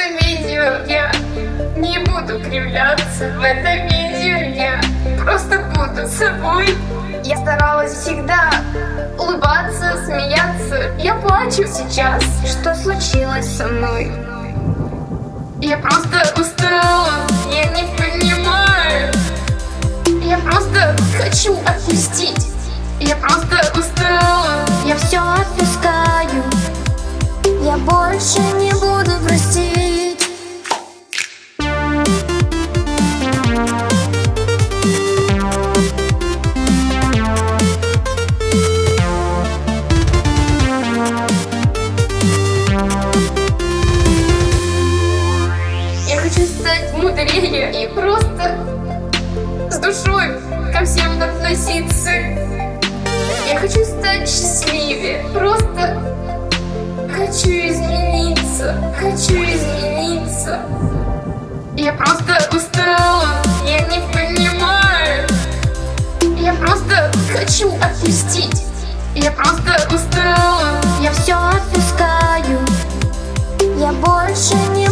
этом видео я не буду кривляться. В этом видео я просто буду собой. Я старалась всегда улыбаться, смеяться. Я плачу сейчас. Что случилось со мной? Я просто устала, я не понимаю. Я просто хочу отпустить. Я просто устала. Я все отпускаю. Я больше не буду простить. Я хочу стать мудрее и просто с душой ко всем относиться. Я хочу стать счастливее. Просто хочу измениться. Хочу измениться. Я просто устала. Я не понимаю. Я просто хочу отпустить. Я просто устала. Я все отпускаю. Я больше не